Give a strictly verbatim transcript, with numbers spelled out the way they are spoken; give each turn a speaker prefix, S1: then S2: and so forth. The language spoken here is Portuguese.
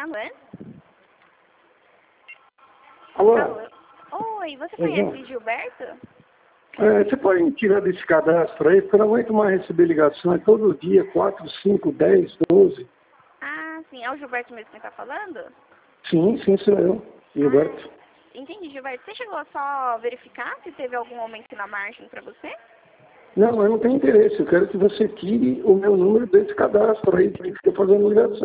S1: Alô?
S2: Alô?
S1: Alô? Oi, você conhece Gilberto?
S2: É, você pode me tirar desse cadastro aí, porque eu não aguento mais receber ligações todo dia, quatro, cinco, dez, doze.
S1: Ah, sim. É o Gilberto mesmo que está falando?
S2: Sim, sim, sou eu, Gilberto.
S1: Ah, entendi, Gilberto. Você chegou a só verificar se teve algum aumento na margem para você?
S2: Não, eu não tenho interesse, eu quero que você tire o meu número desse cadastro aí, que fica fazendo ligação.